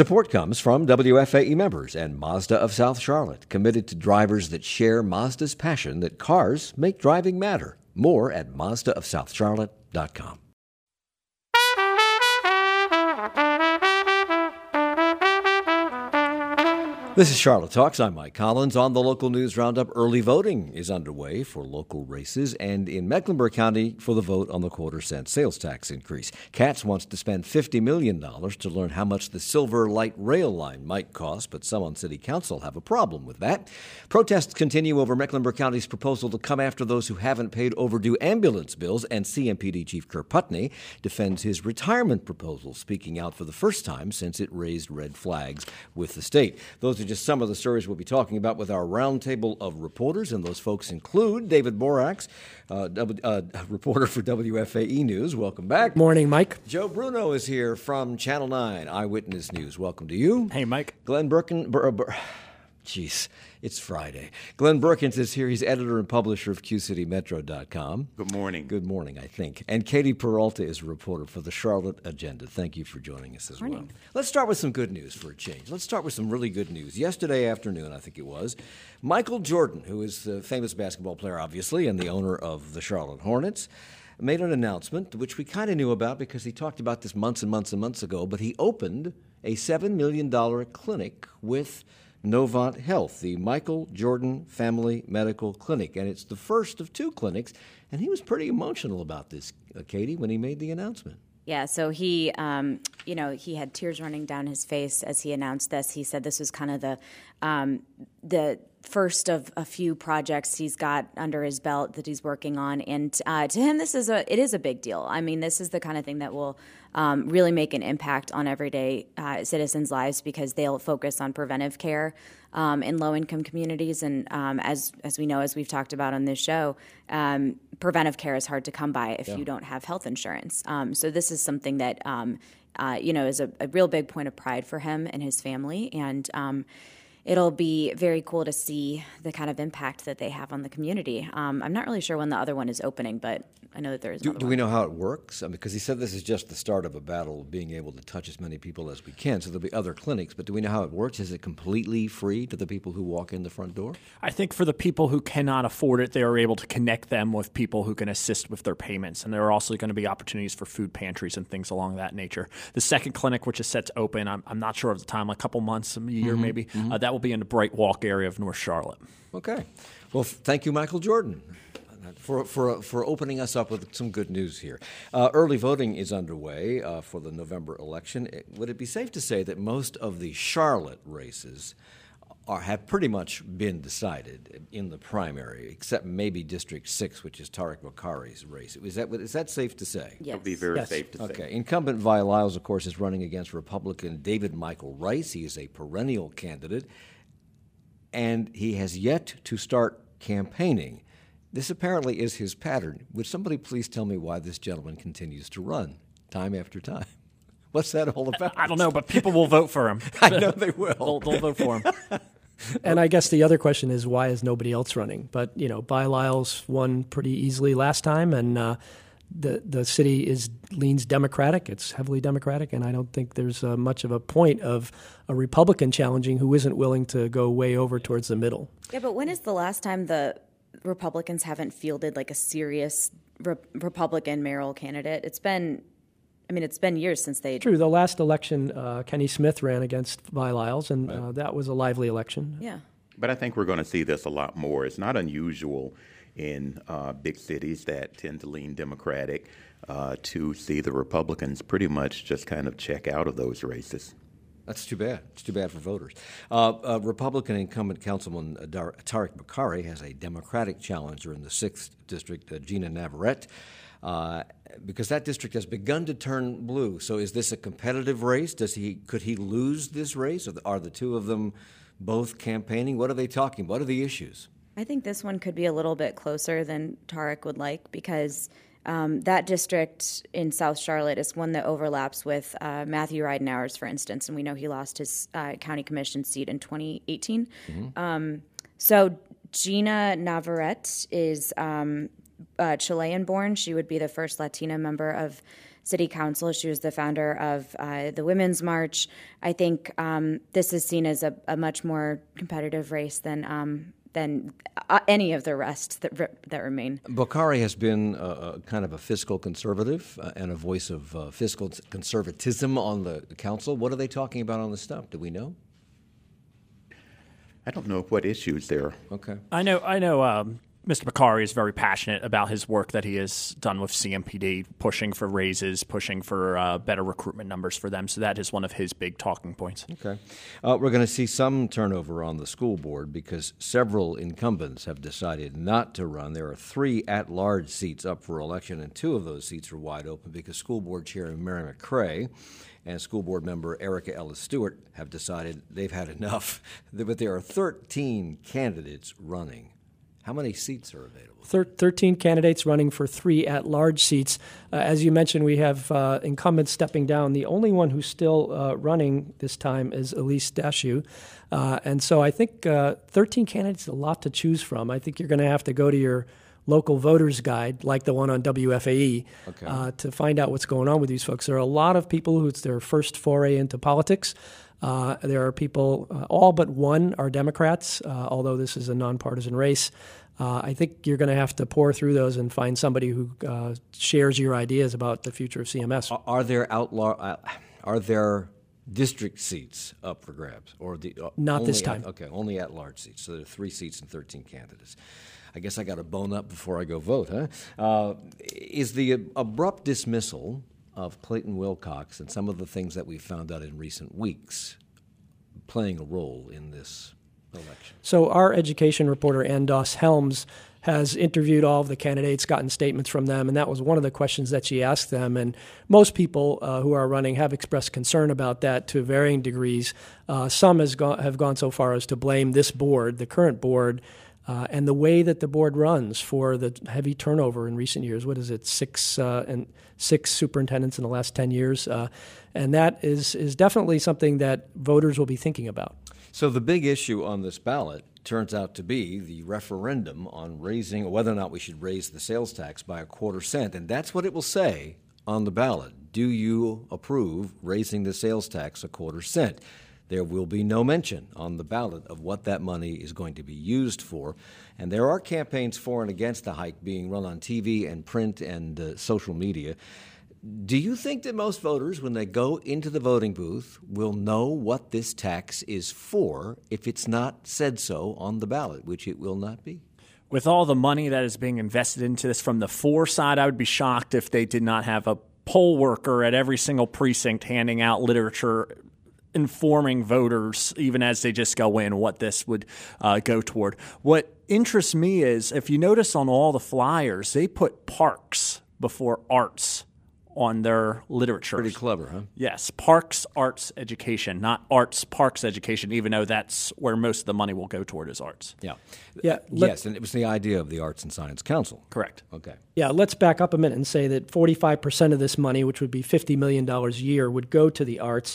Support comes from WFAE members and Mazda of South Charlotte, committed to drivers that share Mazda's passion that cars make driving matter. More at MazdaofSouthCharlotte.com. This is Charlotte Talks. I'm Mike Collins. On the local news roundup, early voting is underway for local races and in Mecklenburg County for the vote on the quarter-cent sales tax increase. Katz wants to spend $50 million to learn how much the Silver Light Rail line might cost, but some on City Council have a problem with that. Protests continue over Mecklenburg County's proposal to come after those who haven't paid overdue ambulance bills, and CMPD Chief Kurt Putney defends his retirement proposal, speaking out for the first time since it raised red flags with the state. Those are just some of the stories we'll be talking about with our roundtable of reporters, and those folks include David Borax, reporter for WFAE News. Welcome back. Morning, Mike. Joe Bruno is here from Channel 9 Eyewitness News. Welcome to you. Hey, Mike. Glenn Jeez, it's Friday. Glenn Berkins is here. He's editor and publisher of QCityMetro.com. Good morning. Good morning, I think. And Katie Peralta is a reporter for the Charlotte Agenda. Thank you for joining us as well. Let's start with some good news for a change. Let's start with some really good news. Yesterday afternoon, I think it was, Michael Jordan, who is the famous basketball player, obviously, and the owner of the Charlotte Hornets, made an announcement, which we kind of knew about because he talked about this months and months and months ago, but he opened a $7 million clinic with Novant Health, the Michael Jordan Family Medical Clinic. And it's the first of two clinics. And he was pretty emotional about this, Katie, when he made the announcement. Yeah, so he, he had tears running down his face as he announced this. He said this was kind of the first of a few projects he's got under his belt that he's working on, and to him, it is a big deal. I mean, this is the kind of thing that will really make an impact on everyday citizens' lives because they'll focus on preventive care in low-income communities, and as we know, as we've talked about on this show, preventive care is hard to come by if you don't have health insurance. So this is something that is a real big point of pride for him and his family, and it'll be very cool to see the kind of impact that they have on the community. I'm not really sure when the other one is opening, but I know that there is another Do we know how it works? I mean, because he said this is just the start of a battle of being able to touch as many people as we can, so there'll be other clinics, but do we know how it works? Is it completely free to the people who walk in the front door? I think for the people who cannot afford it, they are able to connect them with people who can assist with their payments, and there are also going to be opportunities for food pantries and things along that nature. The second clinic, which is set to open, I'm not sure of the time, a couple months, a year maybe, that will be in the Bright Walk area of North Charlotte. Okay. Well, thank you, Michael Jordan, for opening us up with some good news here. Early voting is underway for the November election. Would it be safe to say that most of the Charlotte races have pretty much been decided in the primary, except maybe District 6, which is Tariq Bakari's race? Is that safe to say? Yes. It would be very safe to say. Okay. Incumbent Vi Lyles, of course, is running against Republican David Michael Rice. He is a perennial candidate, and he has yet to start campaigning. This apparently is his pattern. Would somebody please tell me why this gentleman continues to run time after time? What's that all about? I don't know, but people will vote for him. I know they will. They'll vote for him. And I guess the other question is, why is nobody else running? But, Vi Lyles won pretty easily last time, and the city leans Democratic. It's heavily Democratic, and I don't think there's much of a point of a Republican challenging who isn't willing to go way over towards the middle. Yeah, but when is the last time the Republicans haven't fielded like a serious Republican mayoral candidate? It's been years since they... True. The last election, Kenny Smith ran against Vi Lyles, and that was a lively election. Yeah. But I think we're going to see this a lot more. It's not unusual in big cities that tend to lean Democratic to see the Republicans pretty much just kind of check out of those races. That's too bad. It's too bad for voters. Republican incumbent Councilman Tariq Bakari has a Democratic challenger in the 6th District, Gina Navarrete, because that district has begun to turn blue. So is this a competitive race? Could he lose this race? Or are the two of them both campaigning? What are they talking about? What are the issues? I think this one could be a little bit closer than Tariq would like because that district in South Charlotte is one that overlaps with Matthew Ridenour's, for instance, and we know he lost his county commission seat in 2018. Mm-hmm. So Gina Navarrete is Chilean-born. She would be the first Latina member of city council. She was the founder of the Women's March. I think this is seen as a much more competitive race than any of the rest that remain. Bokhari has been kind of a fiscal conservative and a voice of fiscal conservatism on the council. What are they talking about on the stuff? Do we know? I don't know what issues there. Okay. I know. Mr. Bokhari is very passionate about his work that he has done with CMPD, pushing for raises, pushing for better recruitment numbers for them. So that is one of his big talking points. Okay. We're going to see some turnover on the school board because several incumbents have decided not to run. There are 3 at-large seats up for election, and 2 of those seats are wide open because school board chair Mary McCray and school board member Erica Ellis Stewart have decided they've had enough. But there are 13 candidates running. How many seats are available? 13 candidates running for 3 at-large seats. As you mentioned, we have incumbents stepping down. The only one who's still running this time is Elise Dashew. And so I think 13 candidates is a lot to choose from. I think you're going to have to go to your local voters guide, like the one on WFAE, to find out what's going on with these folks. There are a lot of people who it's their first foray into politics. There are people, all but one are Democrats, although this is a nonpartisan race. I think you're going to have to pour through those and find somebody who shares your ideas about the future of CMS. Are there district seats up for grabs, or not this time? Only at-large seats. So there are 3 seats and 13 candidates. I guess I got to bone up before I go vote, huh? Is the abrupt dismissal of Clayton Wilcox and some of the things that we've found out in recent weeks playing a role in this election? So our education reporter, Ann Doss Helms, has interviewed all of the candidates, gotten statements from them, and that was one of the questions that she asked them. And most people who are running have expressed concern about that to varying degrees. Some have gone so far as to blame this board, the current board, and the way that the board runs for the heavy turnover in recent years. What is it, 6 superintendents in the last 10 years? And that is definitely something that voters will be thinking about. So the big issue on this ballot turns out to be the referendum on raising, or whether or not we should raise the sales tax by 1/4 cent. And that's what it will say on the ballot. Do you approve raising the sales tax 1/4 cent? There will be no mention on the ballot of what that money is going to be used for. And there are campaigns for and against the hike being run on TV and print and social media. Do you think that most voters, when they go into the voting booth, will know what this tax is for if it's not said so on the ballot, which it will not be? With all the money that is being invested into this from the for side, I would be shocked if they did not have a poll worker at every single precinct handing out literature informing voters, even as they just go in, what this would go toward. What interests me is, if you notice on all the flyers, they put parks before arts on their literature. Pretty clever, huh? Yes, parks, arts, education, not arts, parks, education, even though that's where most of the money will go toward is arts. Yeah. Yes, and it was the idea of the Arts and Science Council. Correct. Okay. Yeah, let's back up a minute and say that 45% of this money, which would be $50 million a year, would go to the arts,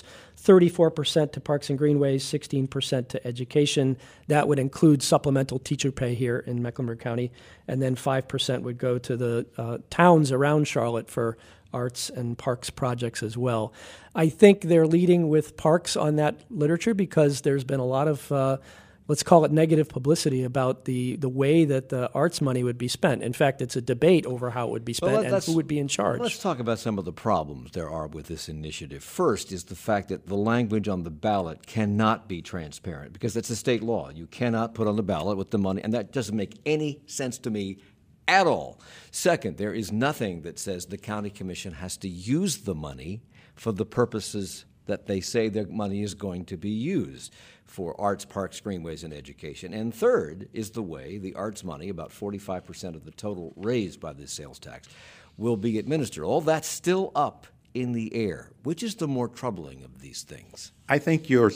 34% to Parks and Greenways, 16% to education. That would include supplemental teacher pay here in Mecklenburg County, and then 5% would go to the towns around Charlotte for arts and parks projects as well. I think they're leading with parks on that literature because there's been a lot of, let's call it negative publicity about the way that the arts money would be spent. In fact, it's a debate over how it would be spent and who would be in charge. Let's talk about some of the problems there are with this initiative. First is the fact that the language on the ballot cannot be transparent because it's a state law. You cannot put on the ballot with the money, and that doesn't make any sense to me at all. Second, there is nothing that says the county commission has to use the money for the purposes that they say their money is going to be used for arts, parks, greenways, and education. And third is the way the arts money, about 45% of the total raised by this sales tax, will be administered. All that's still up in the air. Which is the more troubling of these things? I think your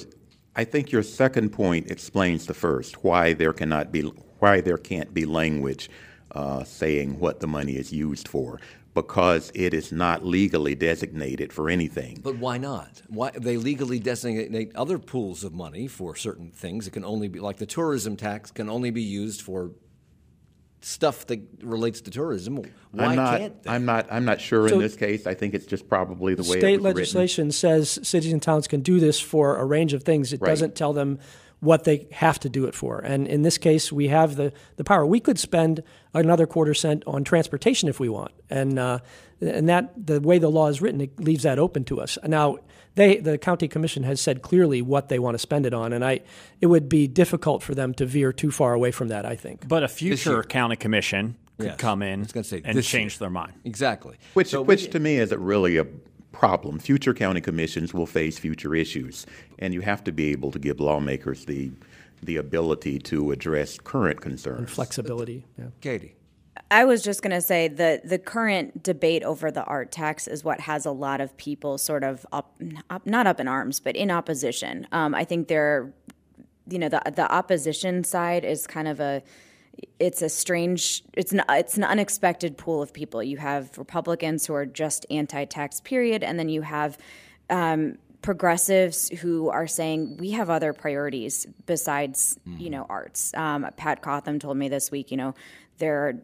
second point explains the first, why there can't be language saying what the money is used for, because it is not legally designated for anything. But why not? Why they legally designate other pools of money for certain things? It can only be, like the tourism tax, can only be used for stuff that relates to tourism. Why can't they? I'm not sure in this case. I think it's just probably the way it was state legislation written. says cities and towns can do this for a range of things. It doesn't tell them what they have to do it for. And in this case, we have the power. We could spend another quarter cent on transportation if we want. And that the way the law is written, it leaves that open to us. Now, the county commission has said clearly what they want to spend it on, and it would be difficult for them to veer too far away from that, I think. But a future county commission could come in and change their mind. Exactly. Which to me isn't really a problem. Future county commissions will face future issues, and you have to be able to give lawmakers the ability to address current concerns. And flexibility. Yeah. Katie. I was just going to say the current debate over the art tax is what has a lot of people sort of not up in arms, but in opposition. I think the opposition side is kind of it's an unexpected pool of people. You have Republicans who are just anti-tax, period, and then you have progressives who are saying we have other priorities besides arts. Pat Cotham told me this week, there are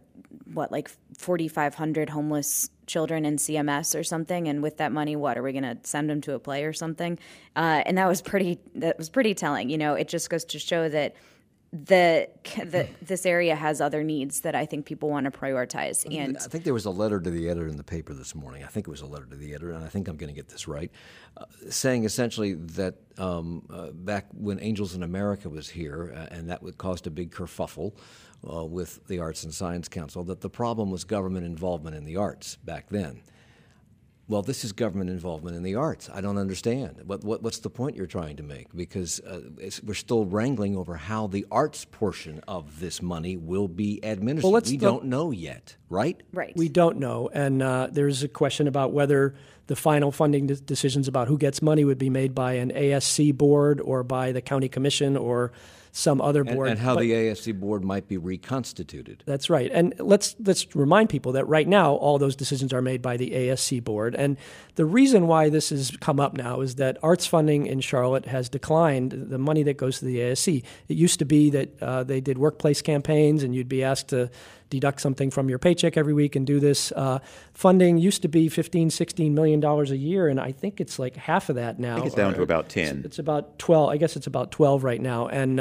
4,500 homeless children in CMS or something, and with that money, what are we going to send them to a play or something? And that was pretty telling. It just goes to show that this area has other needs that I think people want to prioritize. And I think there was a letter to the editor in the paper this morning. I think it was a letter to the editor, and I think I'm going to get this right, saying essentially that back when Angels in America was here, and that caused a big kerfuffle with the Arts and Science Council, that the problem was government involvement in the arts back then. Well, this is government involvement in the arts. I don't understand. What's the point you're trying to make? Because we're still wrangling over how the arts portion of this money will be administered. Well, we don't know yet, right? Right. We don't know. And there's a question about whether the final funding decisions about who gets money would be made by an ASC board or by the county commission or some other board. And how the ASC board might be reconstituted. That's right. And let's remind people that right now all those decisions are made by the ASC board. And the reason why this has come up now is that arts funding in Charlotte has declined, the money that goes to the ASC. It used to be that they did workplace campaigns and you'd be asked to deduct something from your paycheck every week and do this. Funding used to be $15-16 million a year, and I think it's like half of that now. I think it's down to about 10. It's about 12. I guess it's about 12 right now. And,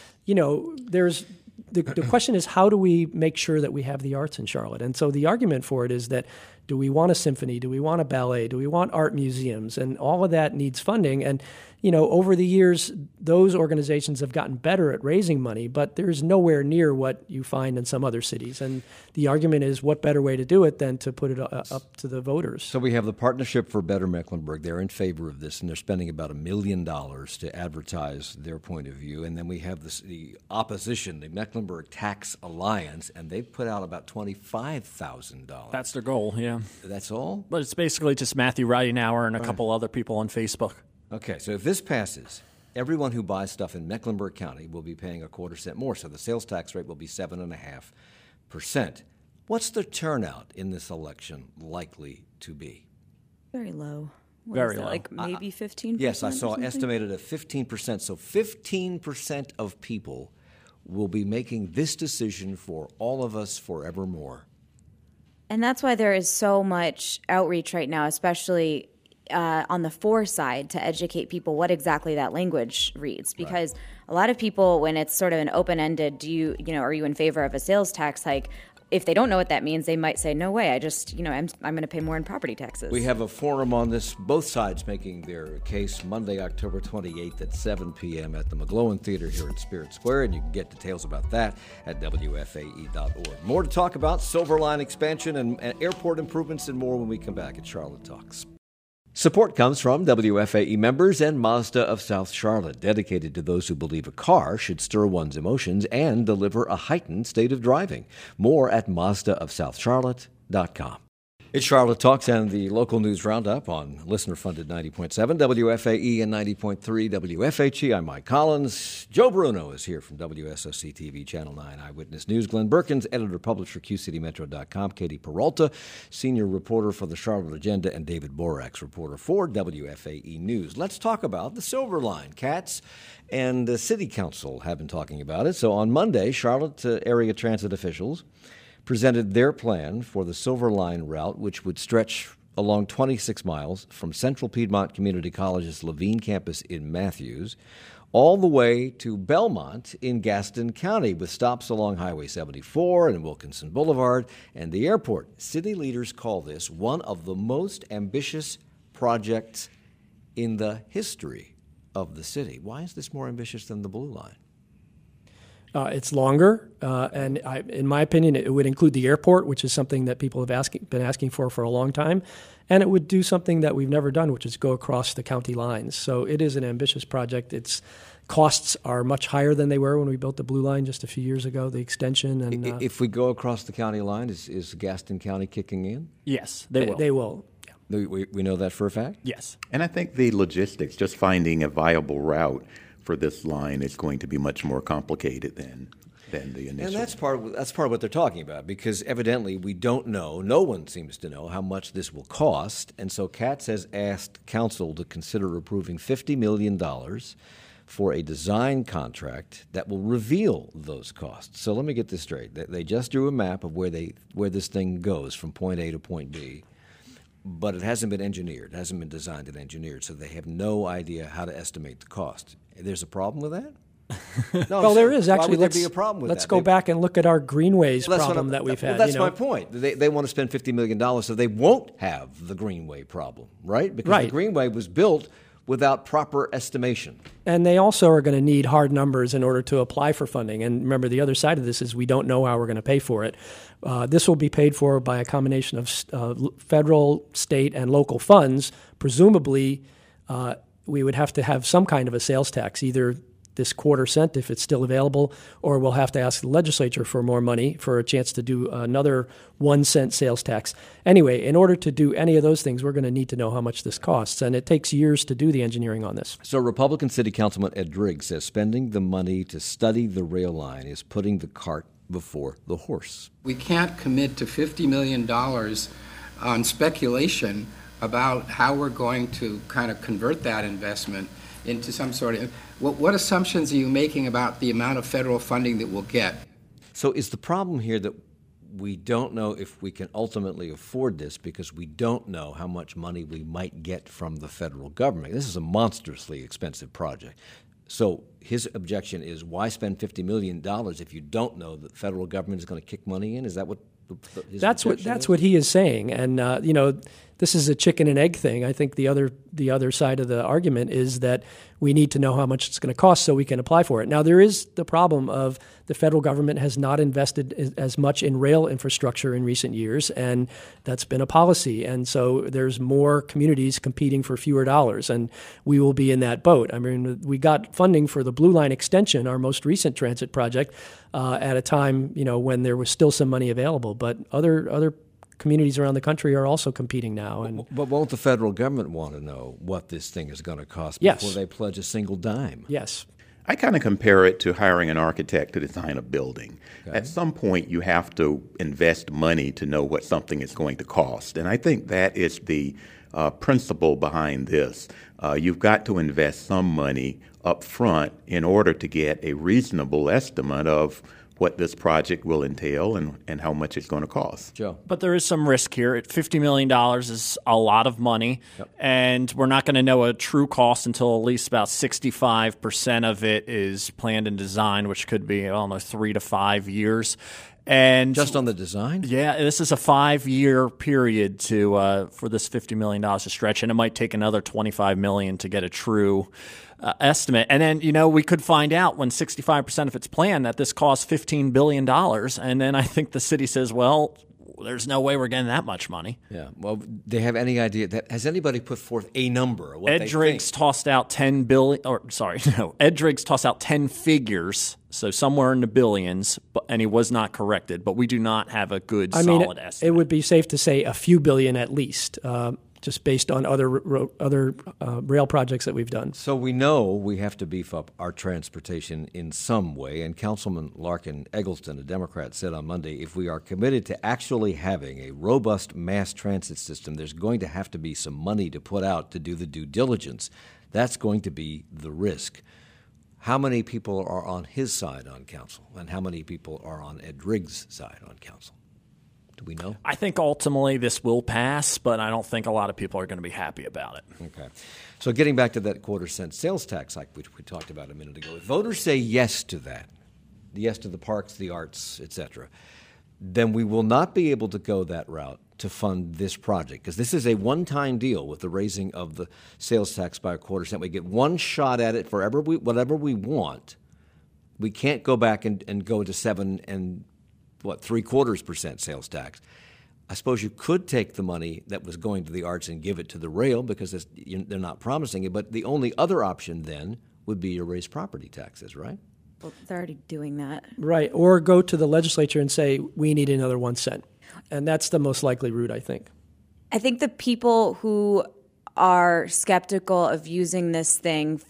there's the question is, how do we make sure that we have the arts in Charlotte? And so the argument for it is that, do we want a symphony? Do we want a ballet? Do we want art museums? And all of that needs funding. And, over the years, those organizations have gotten better at raising money, but there's nowhere near what you find in some other cities. And the argument is, what better way to do it than to put it up to the voters? So we have the Partnership for Better Mecklenburg. They're in favor of this, and they're spending about $1 million to advertise their point of view. And then we have the opposition, the Mecklenburg Tax Alliance, and they've put out about $25,000. That's their goal, yeah. That's all? But it's basically just Matthew Ridenour and a couple other people on Facebook. Okay, so if this passes, everyone who buys stuff in Mecklenburg County will be paying a quarter cent more, so the sales tax rate will be 7.5%. What's the turnout in this election likely to be? very low. Very low. Like maybe 15%? Yes, I saw estimated at 15%. So 15% of people will be making this decision for all of us forevermore. And that's why there is so much outreach right now, especially on the for side, to educate people what exactly that language reads. Because a lot of people, when it's sort of an open-ended, are you in favor of a sales tax hike? If they don't know what that means, they might say, no way, I'm going to pay more in property taxes. We have a forum on this, both sides making their case, Monday, October 28th at 7 p.m. at the McGlowan Theater here at Spirit Square, and you can get details about that at WFAE.org. More to talk about, Silver Line expansion and airport improvements and more when we come back at Charlotte Talks. Support comes from WFAE members and Mazda of South Charlotte, dedicated to those who believe a car should stir one's emotions and deliver a heightened state of driving. More at MazdaofSouthCharlotte.com. It's Charlotte Talks and the local news roundup on listener-funded 90.7 WFAE and 90.3 WFHE. I'm Mike Collins. Joe Bruno is here from WSOC-TV Channel 9 Eyewitness News. Glenn Berkins, editor-publisher, QCityMetro.com. Katie Peralta, senior reporter for the Charlotte Agenda, and David Borax, reporter for WFAE News. Let's talk about the Silver Line. Cats and the City Council have been talking about it. So on Monday, Charlotte area transit officials presented their plan for the Silver Line route, which would stretch along 26 miles from Central Piedmont Community College's Levine campus in Matthews all the way to Belmont in Gaston County, with stops along Highway 74 and Wilkinson Boulevard and the airport. City leaders call this one of the most ambitious projects in the history of the city. Why is this more ambitious than the Blue Line? It's longer, and in my opinion, it would include the airport, which is something that people have been asking for a long time, and it would do something that we've never done, which is go across the county lines. So it is an ambitious project. Its costs are much higher than they were when we built the Blue Line just a few years ago, the extension. And if we go across the county line, is Gaston County kicking in? Yes, they will. They will. Yeah. We know that for a fact? Yes. And I think the logistics, just finding a viable route for this line, is going to be much more complicated than the initial. And that's part of what they're talking about, because evidently we don't know, no one seems to know how much this will cost, and so Katz has asked council to consider approving $50 million for a design contract that will reveal those costs. So let me get this straight. They just drew a map of where this thing goes from point A to point B, but it hasn't been engineered, it hasn't been designed and engineered, so they have no idea how to estimate the cost. There's a problem with that? No, well, there is actually. Why would there be a problem with that? Let's go back and look at our greenways problem that we've had. Well, that's my point. They want to spend $50 million, so they won't have the greenway problem, right? Because the greenway was built without proper estimation. And they also are going to need hard numbers in order to apply for funding. And remember, the other side of this is we don't know how we're going to pay for it. This will be paid for by a combination of federal, state, and local funds. Presumably, we would have to have some kind of a sales tax, either this $0.25 if it's still available, or we'll have to ask the legislature for more money for a chance to do another 1 cent sales tax. Anyway, in order to do any of those things, we're going to need to know how much this costs, and it takes years to do the engineering on this. So Republican City Councilman Ed Driggs says spending the money to study the rail line is putting the cart before the horse. We can't commit to $50 million on speculation about how we're going to kind of convert that investment into some sort of... What assumptions are you making about the amount of federal funding that we'll get? So is the problem here that we don't know if we can ultimately afford this because we don't know how much money we might get from the federal government? This is a monstrously expensive project. So his objection is, why spend $50 million if you don't know that the federal government is going to kick money in? Is that what his objection is? What he is saying. And, this is a chicken and egg thing. I think the other side of the argument is that we need to know how much it's going to cost so we can apply for it. Now, there is the problem of the federal government has not invested as much in rail infrastructure in recent years, and that's been a policy. And so there's more communities competing for fewer dollars, and we will be in that boat. I mean, we got funding for the Blue Line extension, our most recent transit project, at a time when there was still some money available, but other communities around the country are also competing now. But won't the federal government want to know what this thing is going to cost before they pledge a single dime? Yes. I kind of compare it to hiring an architect to design a building. Okay. At some point, you have to invest money to know what something is going to cost. And I think that is the principle behind this. You've got to invest some money up front in order to get a reasonable estimate of what this project will entail and how much it's going to cost. Joe. But there is some risk here. $50 million is a lot of money, and we're not going to know a true cost until at least about 65% of it is planned and designed, which could be, 3 to 5 years. And just on the design? Yeah, this is a 5-year period for this $50 million to stretch, and it might take another $25 million to get a true estimate. And then, we could find out when 65% of it's planned that this costs $15 billion. And then I think the city says, well, there's no way we're getting that much money. Yeah. Well, they have any idea has anybody put forth a number? Of what Ed they Driggs think? tossed out Ed Driggs tossed out 10 figures, so somewhere in the billions, and he was not corrected. But we do not have a good, solid estimate. It would be safe to say a few billion at least, just based on other rail projects that we've done. So we know we have to beef up our transportation in some way, and Councilman Larkin Eggleston, a Democrat, said on Monday, if we are committed to actually having a robust mass transit system, there's going to have to be some money to put out to do the due diligence. That's going to be the risk. How many people are on his side on council, and how many people are on Ed Driggs' side on council? Do we know? I think ultimately this will pass, but I don't think a lot of people are going to be happy about it. Okay. So getting back to that quarter-cent sales tax hike, which we talked about a minute ago, if voters say yes to that, yes to the parks, the arts, et cetera, then we will not be able to go that route to fund this project, because this is a one-time deal with the raising of the sales tax by a quarter-cent. We get one shot at it forever, whatever we want. We can't go back and go to 7 and 0.75% sales tax. I suppose you could take the money that was going to the arts and give it to the rail because they're not promising it. But the only other option then would be to raise property taxes, right? Well, they're already doing that. Right, or go to the legislature and say, we need another 1 cent. And that's the most likely route, I think. I think the people who are skeptical of using this thing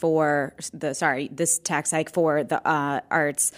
this tax hike for the arts,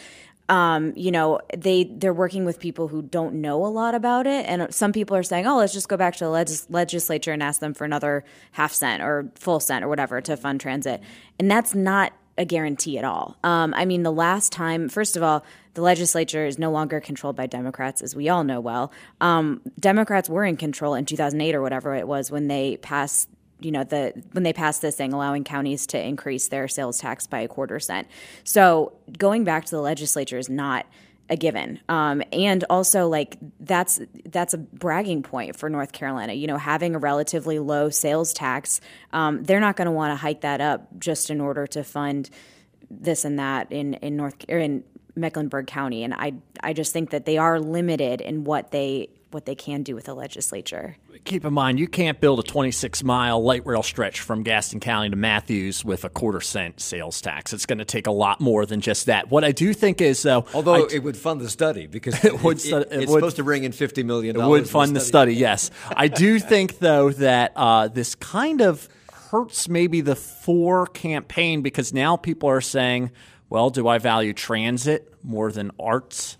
they're working with people who don't know a lot about it. And some people are saying, let's just go back to the legislature and ask them for another half cent or full cent or whatever to fund transit. And that's not a guarantee at all. The last time, first of all, the legislature is no longer controlled by Democrats, as we all know well. Democrats were in control in 2008 or whatever it was when they passed when they passed this thing allowing counties to increase their sales tax by a quarter cent. So going back to the legislature is not a given. And also, that's a bragging point for North Carolina. Having a relatively low sales tax, they're not going to want to hike that up just in order to fund this and that in Mecklenburg County. And I just think that they are limited in what they can do with the legislature. Keep in mind, you can't build a 26-mile light rail stretch from Gaston County to Matthews with a quarter-cent sales tax. It's going to take a lot more than just that. What I do think is, though... Although it would fund the study, because it's supposed to bring in $50 million. It would fund the study, yes. I do think, though, that this kind of hurts maybe the for campaign, because now people are saying, well, do I value transit more than arts?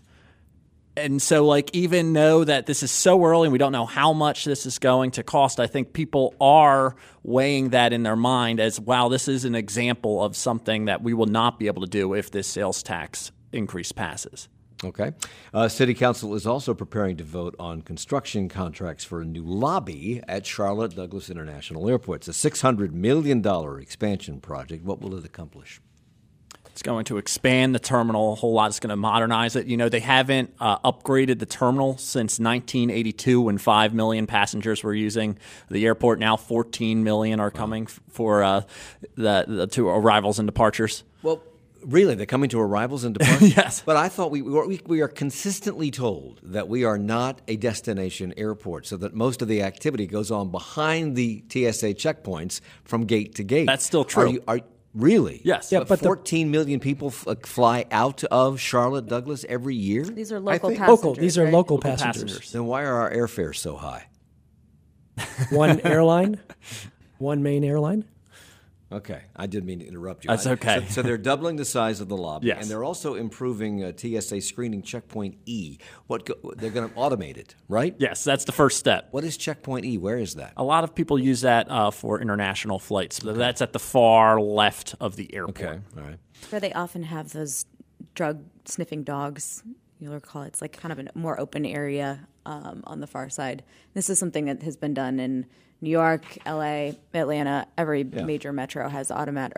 And so, even though that this is so early and we don't know how much this is going to cost, I think people are weighing that in their mind as, wow, this is an example of something that we will not be able to do if this sales tax increase passes. Okay. City Council is also preparing to vote on construction contracts for a new lobby at Charlotte Douglas International Airport. It's a $600 million expansion project. What will it accomplish? It's going to expand the terminal a whole lot. It's going to modernize it. They haven't upgraded the terminal since 1982 when 5 million passengers were using the airport. Now 14 million are coming for the two arrivals and departures. Well, really? They're coming to arrivals and departures? Yes. But I thought we are consistently told that we are not a destination airport, so that most of the activity goes on behind the TSA checkpoints from gate to gate. That's still true. Really? Yes. Yeah, but 14 million people fly out of Charlotte Douglas every year? These are local passengers. These are right? local passengers. Then why are our airfares so high? One airline, one main airline. Okay, I didn't mean to interrupt you. That's okay. So they're doubling the size of the lobby, yes. And they're also improving TSA screening Checkpoint E. They're going to automate it, right? Yes, that's the first step. What is Checkpoint E? Where is that? A lot of people use that for international flights. Okay. That's at the far left of the airport. Okay, all right. Where they often have those drug-sniffing dogs. You'll recall it's kind of a more open area on the far side. This is something that has been done in New York, L.A., Atlanta. Every major metro has automated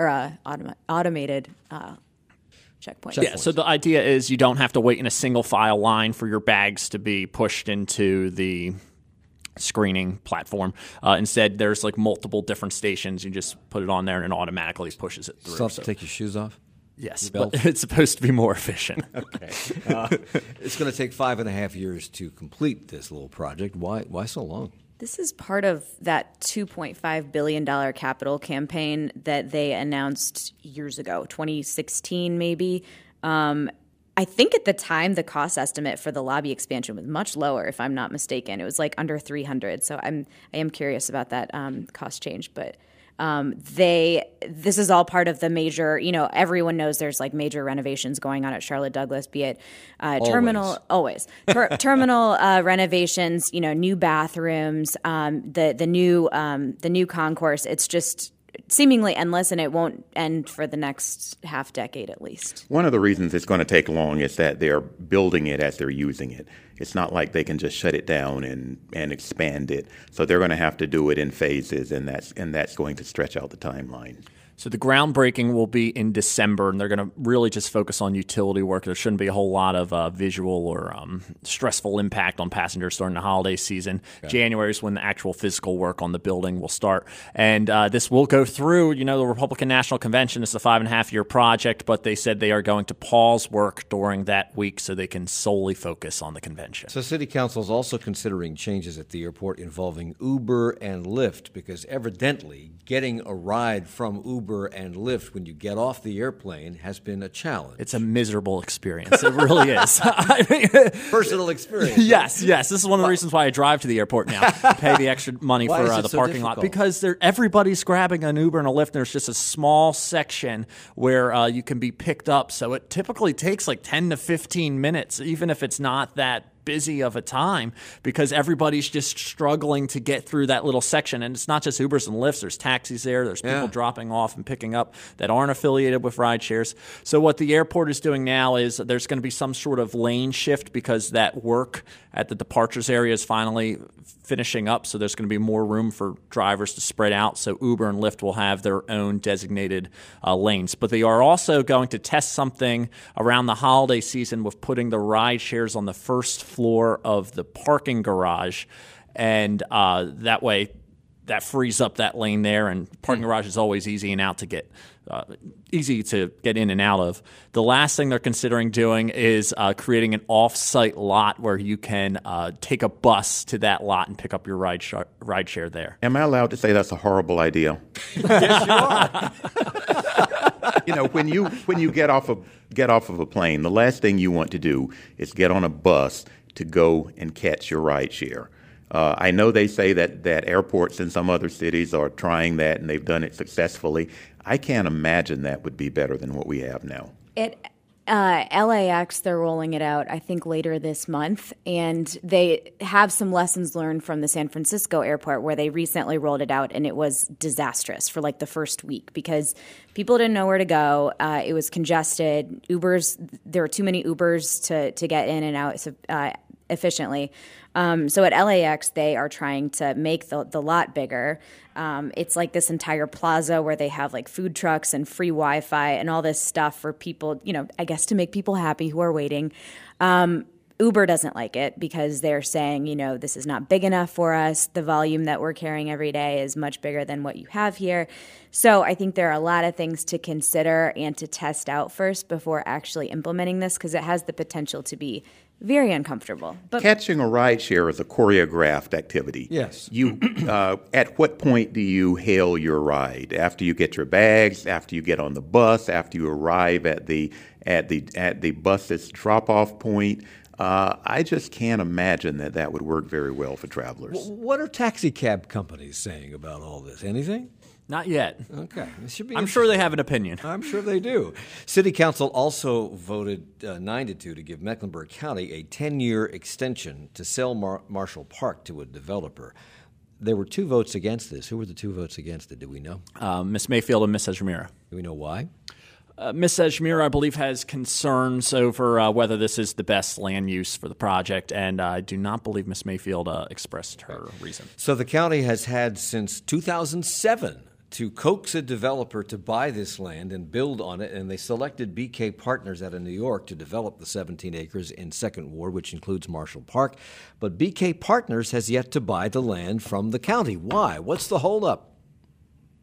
checkpoints. Yeah, so the idea is you don't have to wait in a single file line for your bags to be pushed into the screening platform. Instead, there's multiple different stations. You just put it on there and it automatically pushes it through. So have to take your shoes off? Yes, but it's supposed to be more efficient. Okay. It's going to take 5.5 years to complete this little project. Why so long? This is part of that $2.5 billion capital campaign that they announced years ago, 2016 maybe. I think at the time the cost estimate for the lobby expansion was much lower, if I'm not mistaken. It was like under 300. So I am curious about that cost change, but. This is all part of the major, everyone knows there's like major renovations going on at Charlotte Douglas, be it terminal renovations, new bathrooms, the new concourse. It's just seemingly endless, and it won't end for the next half decade at least. One of the reasons it's going to take long is that they're building it as they're using it. It's not like they can just shut it down and expand it. So they're going to have to do it in phases, and that's going to stretch out the timeline. So the groundbreaking will be in December, and they're going to really just focus on utility work. There shouldn't be a whole lot of visual or stressful impact on passengers during the holiday season. Okay. January is when the actual physical work on the building will start. And this will go through, the Republican National Convention. It's a 5.5-year project, but they said they are going to pause work during that week so they can solely focus on the convention. So City Council is also considering changes at the airport involving Uber and Lyft, because evidently getting a ride from Uber and Lyft when you get off the airplane has been a challenge. It's a miserable experience. It really is. Personal experience. Yes. This is one of the reasons why I drive to the airport now. Pay the extra money for the parking lot. Because everybody's grabbing an Uber and a Lyft, and there's just a small section where you can be picked up. So it typically takes like 10 to 15 minutes, even if it's not that busy of a time, because everybody's just struggling to get through that little section. And it's not just Ubers and Lyfts. There's taxis there. There's people dropping off and picking up that aren't affiliated with ride shares. So what the airport is doing now is there's going to be some sort of lane shift, because that work at the departures area is finally finishing up. So there's going to be more room for drivers to spread out. So Uber and Lyft will have their own designated lanes. But they are also going to test something around the holiday season with putting the ride shares on the first floor of the parking garage, and that way that frees up that lane there, and parking garage is always easy to get in and out of. The last thing they're considering doing is creating an off-site lot where you can take a bus to that lot and pick up your ride share there. Am I allowed to say that's a horrible idea? Yes, you are. When you get off of a plane, the last thing you want to do is get on a bus to go and catch your ride share. I know they say that airports in some other cities are trying that, and they've done it successfully. I can't imagine that would be better than what we have now. LAX, they're rolling it out, I think, later this month, and they have some lessons learned from the San Francisco airport, where they recently rolled it out, and it was disastrous for like the first week because people didn't know where to go. It was congested. There were too many Ubers to get in and out efficiently. So at LAX, they are trying to make the lot bigger. It's like this entire plaza where they have like food trucks and free Wi-Fi and all this stuff for people, I guess to make people happy who are waiting. Uber doesn't like it because they're saying, this is not big enough for us. The volume that we're carrying every day is much bigger than what you have here. So I think there are a lot of things to consider and to test out first before actually implementing this, because it has the potential to be very uncomfortable. But catching a ride share is a choreographed activity. Yes. You, at what point do you hail your ride? After you get your bags, after you get on the bus, after you arrive at the bus's drop-off point? I just can't imagine that would work very well for travelers. What are taxi cab companies saying about all this? Anything? Not yet. Okay. This should be I'm sure they have an opinion. I'm sure they do. City Council also voted 9-2 to give Mecklenburg County a 10-year extension to sell Marshall Park to a developer. There were 2 votes against this. Who were the 2 votes against it? Do we know? Ms. Mayfield and Ms. Ejmira. Do we know why? Ms. Ejmira, I believe, has concerns over whether this is the best land use for the project, and I do not believe Ms. Mayfield expressed her reason. So the county has had since 2007 to coax a developer to buy this land and build on it, and they selected BK Partners out of New York to develop the 17 acres in 2nd Ward, which includes Marshall Park. But BK Partners has yet to buy the land from the county. Why? What's the holdup?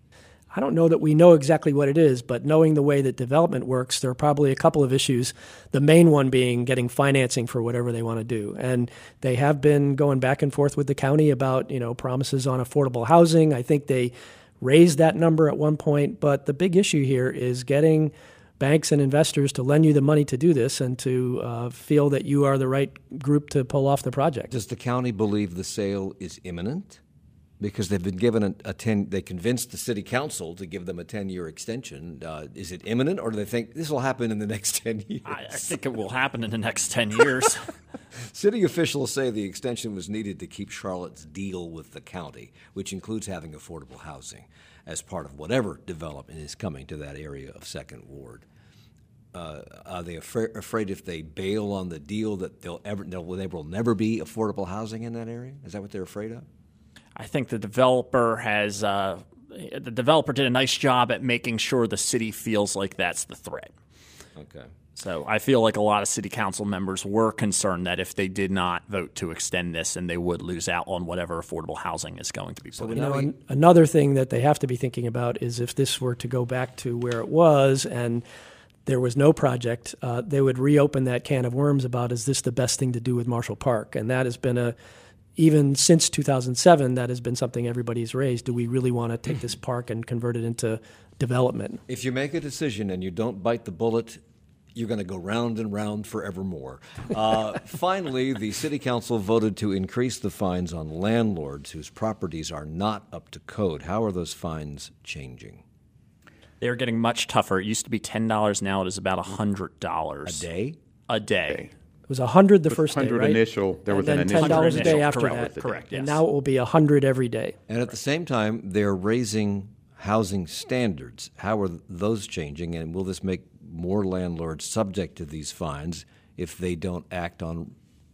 I don't know that we know exactly what it is, but knowing the way that development works, there are probably a couple of issues, the main one being getting financing for whatever they want to do. And they have been going back and forth with the county about, promises on affordable housing. I think they raised that number at one point, but the big issue here is getting banks and investors to lend you the money to do this and to feel that you are the right group to pull off the project. Does the county believe the sale is imminent? Because they've been given they convinced the city council to give them a 10-year extension. Is it imminent, or do they think this will happen in the next 10 years? I think it will happen in the next 10 years. City officials say the extension was needed to keep Charlotte's deal with the county, which includes having affordable housing as part of whatever development is coming to that area of Second Ward. Are they afraid if they bail on the deal that there will never be affordable housing in that area? Is that what they're afraid of? I think the developer did a nice job at making sure the city feels like that's the threat. Okay. So I feel like a lot of city council members were concerned that if they did not vote to extend this, then they would lose out on whatever affordable housing is going to be put in. Another thing that they have to be thinking about is if this were to go back to where it was and there was no project, they would reopen that can of worms about, is this the best thing to do with Marshall Park? And that has been even since 2007, that has been something everybody's raised. Do we really want to take this park and convert it into development? If you make a decision and you don't bite the bullet, you're going to go round and round forevermore. Finally, the city council voted to increase the fines on landlords whose properties are not up to code. How are those fines changing? They're getting much tougher. It used to be $10. Now it is about $100. A day? A day. It was $100 the first day, right? There was an initial. $10 a day after that. Correct, yes. And now it will be $100 every day. And at the same time, they're raising housing standards. How are those changing, and will this make more landlords subject to these fines if they don't act on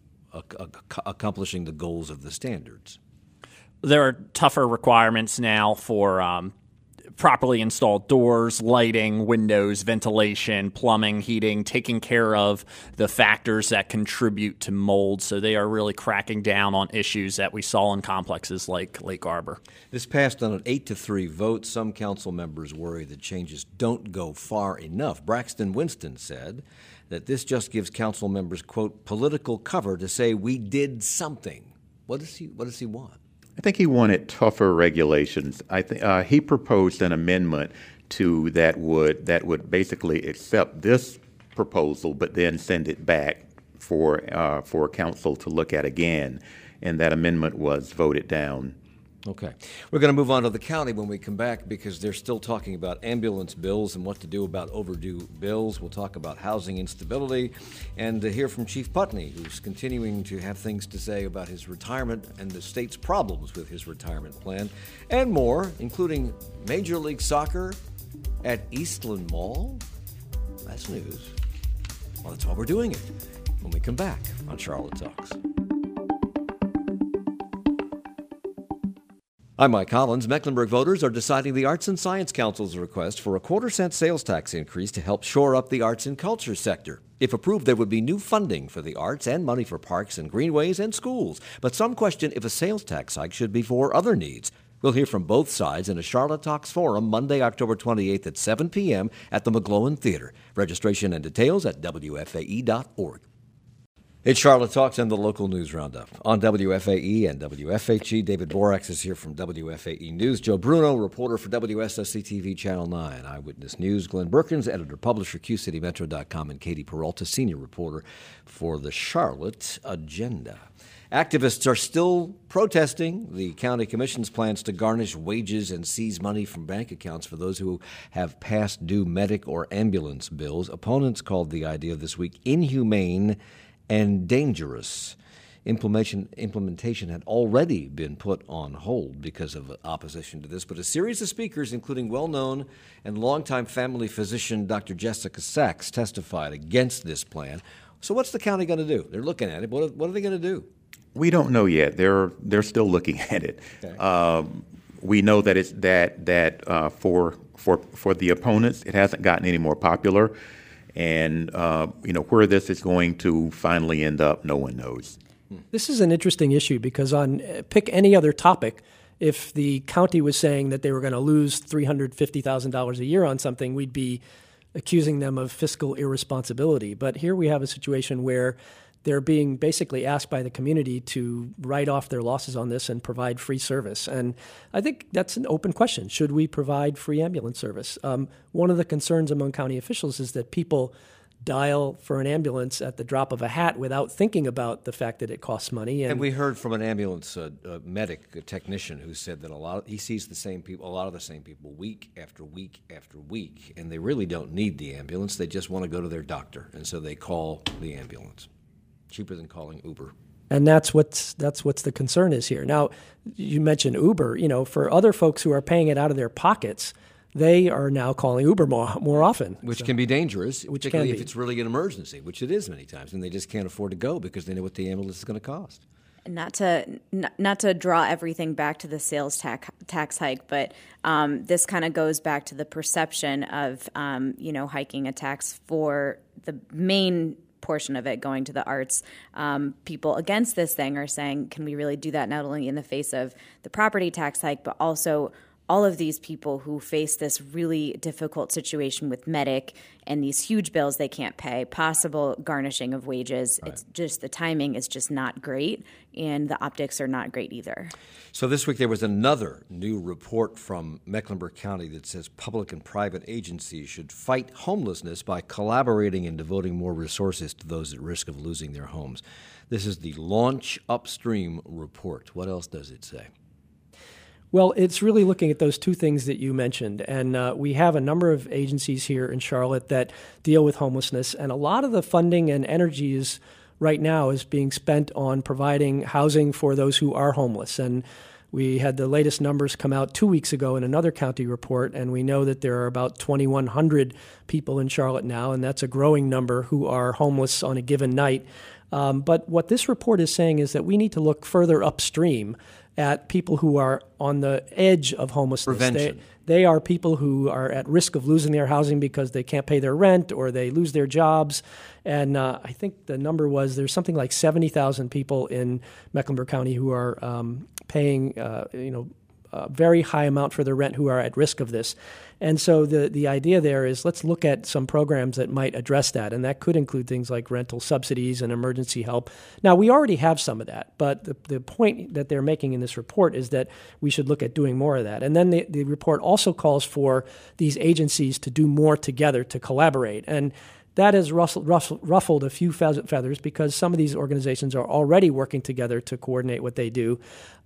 accomplishing the goals of the standards? There are tougher requirements now for properly installed doors, lighting, windows, ventilation, plumbing, heating, taking care of the factors that contribute to mold. So they are really cracking down on issues that we saw in complexes like Lake Arbor. This passed on an 8-3 vote. Some council members worry that changes don't go far enough. Braxton Winston said that this just gives council members, quote, political cover to say we did something. What does he want? I think he wanted tougher regulations. I think he proposed an amendment to that would basically accept this proposal, but then send it back for council to look at again. And that amendment was voted down. Okay. We're going to move on to the county when we come back because they're still talking about ambulance bills and what to do about overdue bills. We'll talk about housing instability and hear from Chief Putney, who's continuing to have things to say about his retirement and the state's problems with his retirement plan, and more, including Major League Soccer at Eastland Mall. That's news. Well, that's why we're doing it when we come back on Charlotte Talks. I'm Mike Collins. Mecklenburg voters are deciding the Arts and Science Council's request for a 1/4-cent sales tax increase to help shore up the arts and culture sector. If approved, there would be new funding for the arts and money for parks and greenways and schools. But some question if a sales tax hike should be for other needs. We'll hear from both sides in a Charlotte Talks Forum Monday, October 28th at 7 p.m. at the McGlowan Theater. Registration and details at WFAE.org. It's Charlotte Talks and the local news roundup. On WFAE and WFHE, David Borax is here from WFAE News. Joe Bruno, reporter for WSSC-TV Channel 9. Eyewitness News, Glenn Berkins, editor-publisher, QCityMetro.com, and Katie Peralta, senior reporter for the Charlotte Agenda. Activists are still protesting the county commission's plans to garnish wages and seize money from bank accounts for those who have past due medic or ambulance bills. Opponents called the idea this week inhumane and dangerous. Implementation had already been put on hold because of opposition to this, but a series of speakers, including well-known and longtime family physician Dr. Jessica Sachs, testified against this plan. So what's the county going to do? They're looking at it. What are they going to do? We don't know yet. They're still looking at it. Okay. We know that it's that for the opponents, it hasn't gotten any more popular. And, where this is going to finally end up, no one knows. This is an interesting issue because on pick any other topic, if the county was saying that they were going to lose $350,000 a year on something, we'd be accusing them of fiscal irresponsibility. But here we have a situation where they're being basically asked by the community to write off their losses on this and provide free service. And I think that's an open question. Should we provide free ambulance service? One of the concerns among county officials is that people dial for an ambulance at the drop of a hat without thinking about the fact that it costs money. And we heard from an ambulance medic, a technician, who said that he sees a lot of the same people week after week after week, and they really don't need the ambulance. They just want to go to their doctor, and so they call the ambulance. Cheaper than calling Uber. And that's what's the concern is here. Now, you mentioned Uber. For other folks who are paying it out of their pockets, they are now calling Uber more often. Which can be dangerous, particularly if it's really an emergency, which it is many times, and they just can't afford to go because they know what the ambulance is going to cost. Not to draw everything back to the sales tax hike, but this kind of goes back to the perception of hiking a tax for the main portion of it going to the arts. People against this thing are saying, can we really do that not only in the face of the property tax hike, but also all of these people who face this really difficult situation with Medic and these huge bills they can't pay, possible garnishing of wages. Right. It's just the timing is just not great, and the optics are not great either. So this week there was another new report from Mecklenburg County that says public and private agencies should fight homelessness by collaborating and devoting more resources to those at risk of losing their homes. This is the Launch Upstream report. What else does it say? Well, it's really looking at those two things that you mentioned. And we have a number of agencies here in Charlotte that deal with homelessness. And a lot of the funding and energy right now is being spent on providing housing for those who are homeless. And we had the latest numbers come out 2 weeks ago in another county report. And we know that there are about 2,100 people in Charlotte now. And that's a growing number who are homeless on a given night. But what this report is saying is that we need to look further upstream at people who are on the edge of homelessness. Prevention. They are people who are at risk of losing their housing because they can't pay their rent or they lose their jobs. And I think the number was there's something like 70,000 people in Mecklenburg County who are paying a very high amount for their rent who are at risk of this. And so the idea there is let's look at some programs that might address that, and that could include things like rental subsidies and emergency help. Now, we already have some of that, but the point that they're making in this report is that we should look at doing more of that. And then the report also calls for these agencies to do more together, to collaborate. And that has ruffled a few feathers because some of these organizations are already working together to coordinate what they do.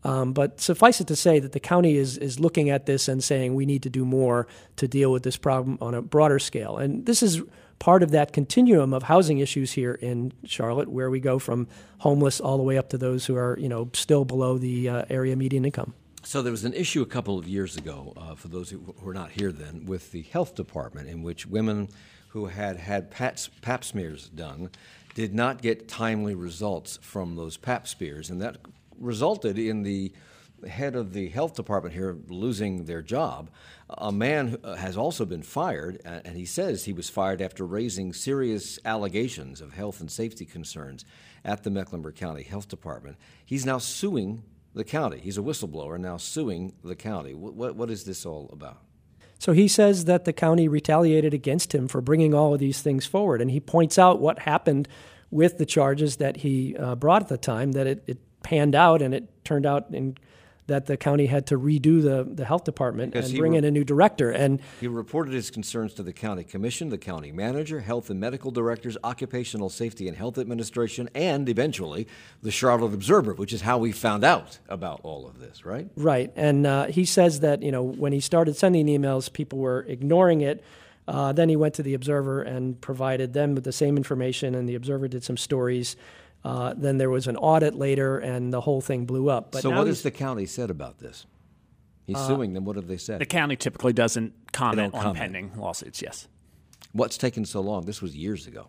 But suffice it to say that the county is looking at this and saying we need to do more to deal with this problem on a broader scale. And this is part of that continuum of housing issues here in Charlotte, where we go from homeless all the way up to those who are still below the area median income. So there was an issue a couple of years ago, for those who were not here then, with the health department in which women who had pap smears done did not get timely results from those pap smears, and that resulted in the head of the health department here losing their job. A man has also been fired, and he says he was fired after raising serious allegations of health and safety concerns at the Mecklenburg County Health Department. He's now suing the county. He's a whistleblower now suing the county. What is this all about? So he says that the county retaliated against him for bringing all of these things forward. And he points out what happened with the charges that he brought at the time, that it panned out and it turned out that the county had to redo the health department and bring in a new director. And he reported his concerns to the county commission, the county manager, health and medical directors, occupational safety and health administration, and eventually the Charlotte Observer, which is how we found out about all of this, right? Right. And he says that, when he started sending emails, people were ignoring it. Then he went to the Observer and provided them with the same information, and the Observer did some stories. Then there was an audit later, and the whole thing blew up. But so what has the county said about this? He's suing them. What have they said? The county typically doesn't comment on pending lawsuits, yes. What's taken so long? This was years ago.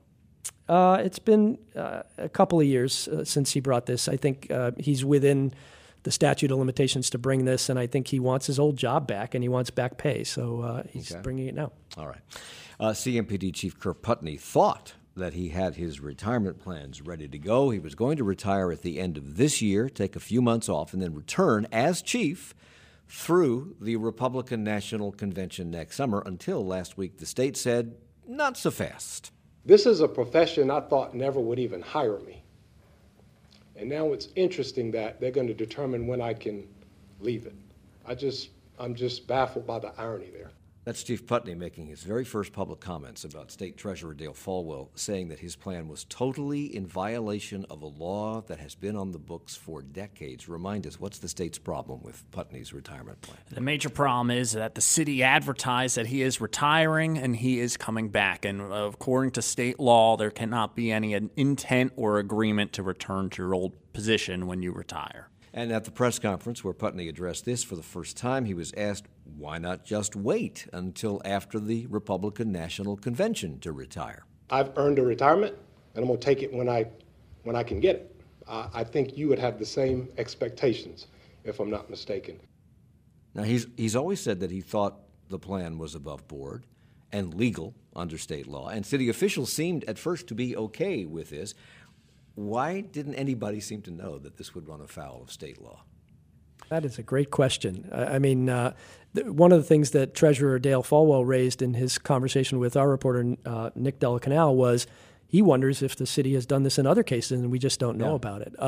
It's been a couple of years since he brought this. I think he's within the statute of limitations to bring this, and I think he wants his old job back, and he wants back pay. So he's bringing it now. All right. CMPD Chief Kirk Putney thought that he had his retirement plans ready to go. He was going to retire at the end of this year, take a few months off, and then return as chief through the Republican National Convention next summer. Until last week, the state said, not so fast. This is a profession I thought never would even hire me. And now it's interesting that they're going to determine when I can leave it. I'm just baffled by the irony there. That's Chief Putney making his very first public comments about State Treasurer Dale Folwell, saying that his plan was totally in violation of a law that has been on the books for decades. Remind us, what's the state's problem with Putney's retirement plan? The major problem is that the city advertised that he is retiring and he is coming back. And according to state law, there cannot be any intent or agreement to return to your old position when you retire. And at the press conference where Putney addressed this for the first time, he was asked, why not just wait until after the Republican National Convention to retire? I've earned a retirement, and I'm going to take it when I can get it. I think you would have the same expectations, if I'm not mistaken. Now, he's always said that he thought the plan was above board and legal under state law, and city officials seemed at first to be okay with this. Why didn't anybody seem to know that this would run afoul of state law? That is a great question. I mean, one of the things that Treasurer Dale Folwell raised in his conversation with our reporter, Nick Delacanal, was he wonders if the city has done this in other cases and we just don't know about it.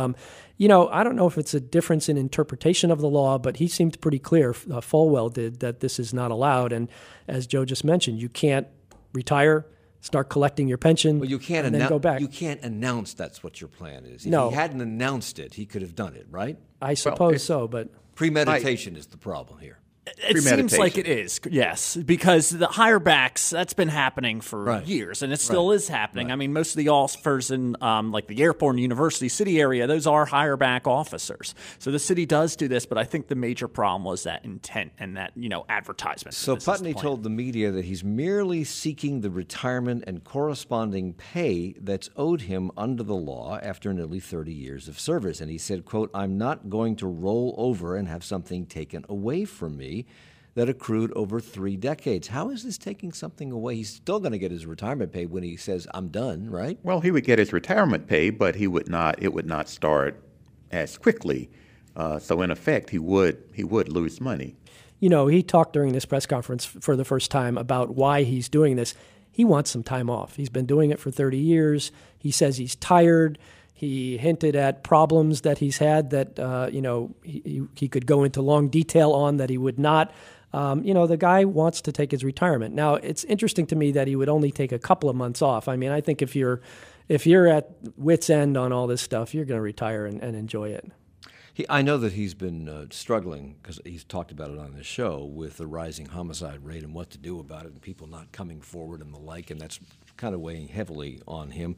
I don't know if it's a difference in interpretation of the law, but he seemed pretty clear, Folwell did, that this is not allowed. And as Joe just mentioned, you can't retire, start collecting your pension, well, you can't and then go back. You can't announce that's what your plan is. If No. he hadn't announced it, he could have done it, right? I suppose so, but Premeditation is the problem here. It seems like it is, yes, because the higher backs, that's been happening for years, and it still is happening. I mean, most of the officers in like the airport and university city area, those are higher back officers. So the city does do this, but I think the major problem was that intent and that, advertisement. So Putney told the media that he's merely seeking the retirement and corresponding pay that's owed him under the law after nearly 30 years of service. And he said, quote, I'm not going to roll over and have something taken away from me that accrued over 3 decades. How is this taking something away? He's still going to get his retirement pay when he says, I'm done, right? Well, he would get his retirement pay, but it would not start as quickly. So in effect, he would lose money. He talked during this press conference for the first time about why he's doing this. He wants some time off. He's been doing it for 30 years. He says he's tired. He hinted at problems that he's had that, he could go into long detail on that he would not. The guy wants to take his retirement. Now, it's interesting to me that he would only take a couple of months off. I mean, I think if you're at wit's end on all this stuff, you're going to retire and enjoy it. I know that he's been struggling, because he's talked about it on his show, with the rising homicide rate and what to do about it and people not coming forward and the like, and that's kind of weighing heavily on him.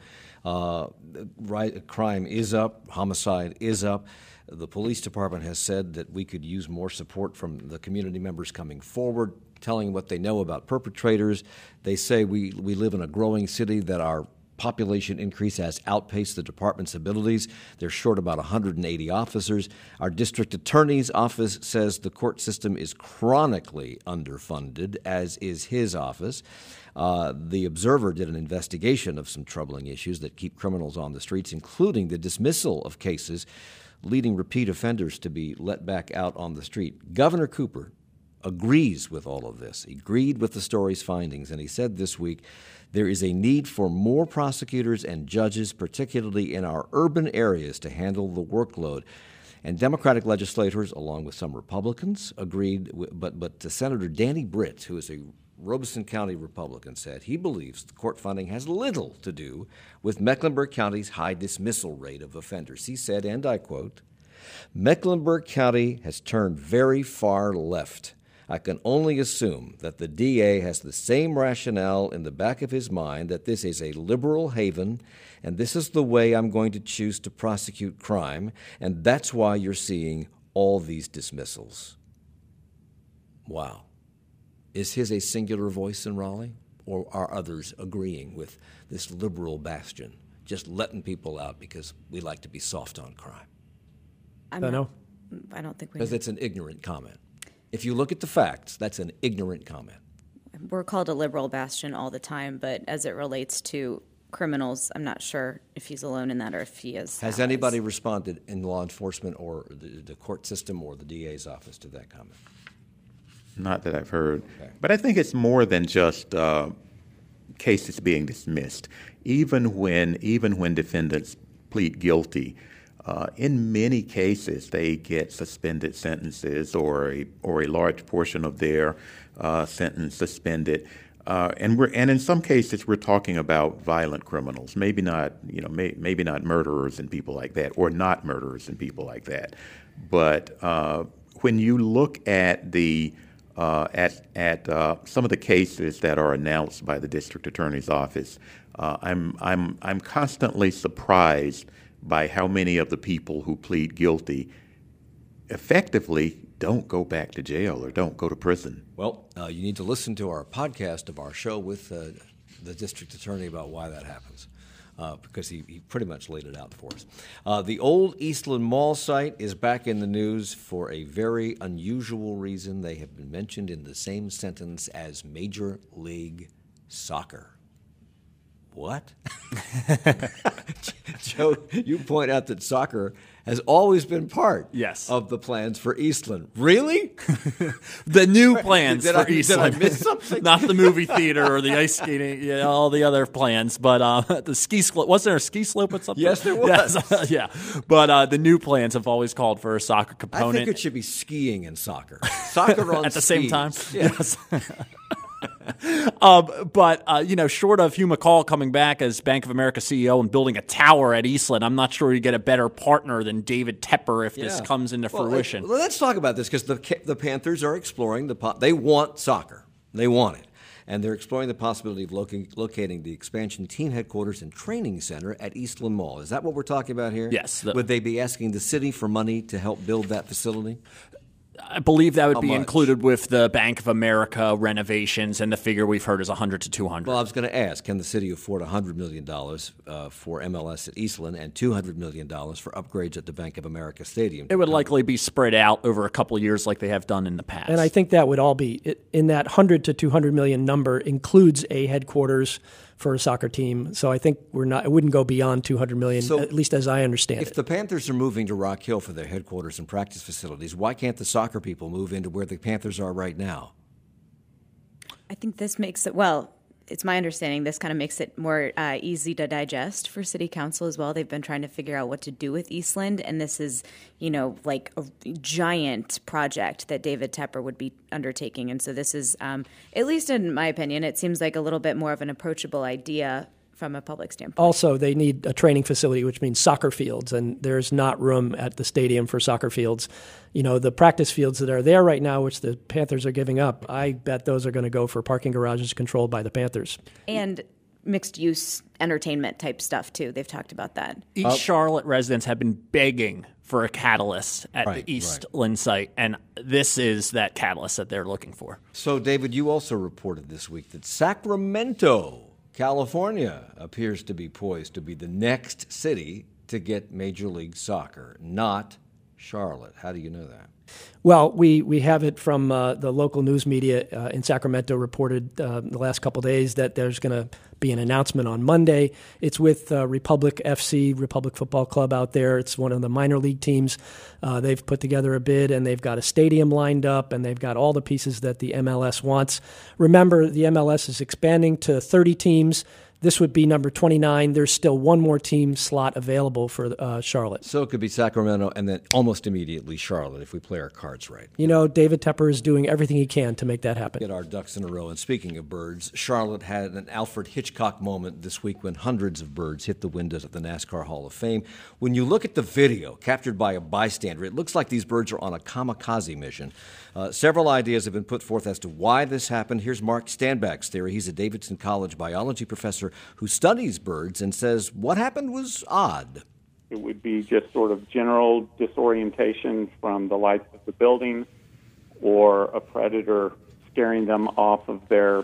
Crime is up, homicide is up. The police department has said that we could use more support from the community members coming forward, telling what they know about perpetrators. They say we live in a growing city, that our population increase has outpaced the department's abilities. They're short about 180 officers. Our district attorney's office says the court system is chronically underfunded, as is his office. The Observer did an investigation of some troubling issues that keep criminals on the streets, including the dismissal of cases leading repeat offenders to be let back out on the street. Governor Cooper agrees with all of this. He agreed with the story's findings, and he said this week, there is a need for more prosecutors and judges, particularly in our urban areas, to handle the workload. And Democratic legislators, along with some Republicans, agreed, but Senator Danny Britt, who is a Robeson County Republican, said he believes the court funding has little to do with Mecklenburg County's high dismissal rate of offenders. He said, and I quote, Mecklenburg County has turned very far left. I can only assume that the DA has the same rationale in the back of his mind, that this is a liberal haven, and this is the way I'm going to choose to prosecute crime, and that's why you're seeing all these dismissals. Wow. Is his a singular voice in Raleigh, or are others agreeing with this liberal bastion, just letting people out because we like to be soft on crime? I don't know. I don't think we know. Because it's an ignorant comment. If you look at the facts, that's an ignorant comment. We're called a liberal bastion all the time, but as it relates to criminals. I'm not sure if he's alone in that or if he is. Has anybody responded in law enforcement or the court system or the DA's office to that comment? Not that I've heard. Okay. But I think it's more than just cases being dismissed. Even when defendants plead guilty, in many cases they get suspended sentences or a large portion of their sentence suspended. And in some cases we're talking about violent criminals, maybe not murderers and people like that, or not murderers and people like that. But when you look at some of the cases that are announced by the district attorney's office, I'm constantly surprised by how many of the people who plead guilty effectively don't go back to jail or don't go to prison. Well, you need to listen to our podcast of our show with the district attorney about why that happens, because he pretty much laid it out for us. The old Eastland Mall site is back in the news for a very unusual reason. They have been mentioned in the same sentence as Major League Soccer. What? Joe, you point out that soccer has always been part of the plans for Eastland. Really? The new plans for Eastland. Did I miss something? Not the movie theater or the ice skating, all the other plans. But the ski slope, wasn't there a ski slope at some point? Yes, there was. Yes, yeah. But the new plans have always called for a soccer component. I think it should be skiing and soccer. Soccer on at the same time? Yes. Short of Hugh McCall coming back as Bank of America CEO and building a tower at Eastland, I'm not sure you get a better partner than David Tepper if this comes into fruition. Let's talk about this because the Panthers are exploring they want soccer. They want it. And they're exploring the possibility of locating the expansion team headquarters and training center at Eastland Mall. Is that what we're talking about here? Yes. Would they be asking the city for money to help build that facility? I believe that would be much? included with the Bank of America renovations, and the figure we've heard is $100 to $200. Well, I was going to ask, can the city afford $100 million for MLS at Eastland and $200 million for upgrades at the Bank of America Stadium? It would likely be spread out over a couple of years like they have done in the past. And I think that would all be in that $100 to $200 million number includes a headquarters for a soccer team. So I think it wouldn't go beyond $200 million, at least as I understand it. If the Panthers are moving to Rock Hill for their headquarters and practice facilities, why can't the soccer people move into where the Panthers are right now? I think this makes it, it's my understanding this kind of makes it more easy to digest for city council as well. They've been trying to figure out what to do with Eastland, and this is, like a giant project that David Tepper would be undertaking. And so this is, at least in my opinion, it seems like a little bit more of an approachable idea from a public standpoint. Also, they need a training facility, which means soccer fields, and there's not room at the stadium for soccer fields. The practice fields that are there right now, which the Panthers are giving up, I bet those are going to go for parking garages controlled by the Panthers. And mixed-use entertainment type stuff, too. They've talked about that. Charlotte residents have been begging for a catalyst at the Eastland site, and this is that catalyst that they're looking for. So, David, you also reported this week that Sacramento, California, appears to be poised to be the next city to get Major League Soccer, not Charlotte. How do you know that? Well, we have it from the local news media in Sacramento reported the last couple of days that there's going to be an announcement on Monday. It's with Republic FC, Republic Football Club out there. It's one of the minor league teams. They've put together a bid, and they've got a stadium lined up, and they've got all the pieces that the MLS wants. Remember, the MLS is expanding to 30 teams. This would be number 29. There's still one more team slot available for Charlotte. So it could be Sacramento and then almost immediately Charlotte if we play our cards right. David Tepper is doing everything he can to make that happen. Get our ducks in a row. And speaking of birds, Charlotte had an Alfred Hitchcock moment this week when hundreds of birds hit the windows at the NASCAR Hall of Fame. When you look at the video captured by a bystander, it looks like these birds are on a kamikaze mission. Several ideas have been put forth as to why this happened. Here's Mark Standback's theory. He's a Davidson College biology professor who studies birds and says what happened was odd. It would be just sort of general disorientation from the lights of the building or a predator scaring them off of their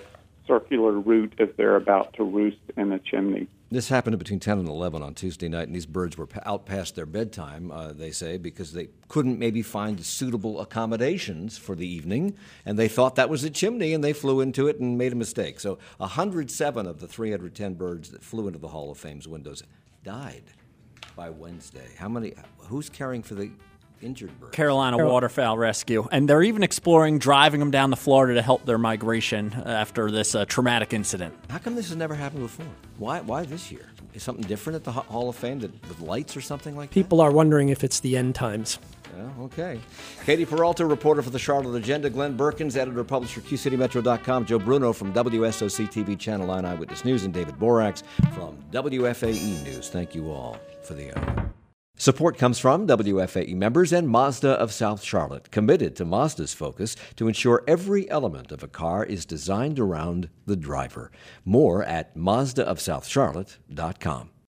circular route as they're about to roost in a chimney. This happened between 10 and 11 on Tuesday night, and these birds were out past their bedtime, they say, because they couldn't maybe find suitable accommodations for the evening, and they thought that was a chimney, and they flew into it and made a mistake. So 107 of the 310 birds that flew into the Hall of Fame's windows died by Wednesday. Who's caring for the injured birds? Carolina Waterfowl Rescue. And they're even exploring driving them down to Florida to help their migration after this traumatic incident. How come this has never happened before? Why this year? Is something different at the Hall of Fame with lights or something like that? People are wondering if it's the end times. Yeah, okay. Katie Peralta, reporter for the Charlotte Agenda. Glenn Berkins, editor-publisher, QCityMetro.com. Joe Bruno from WSOC-TV Channel 9 Eyewitness News. And David Borax from WFAE News. Thank you all for the hour. Support comes from WFAE members and Mazda of South Charlotte, committed to Mazda's focus to ensure every element of a car is designed around the driver. More at MazdaofSouthCharlotte.com.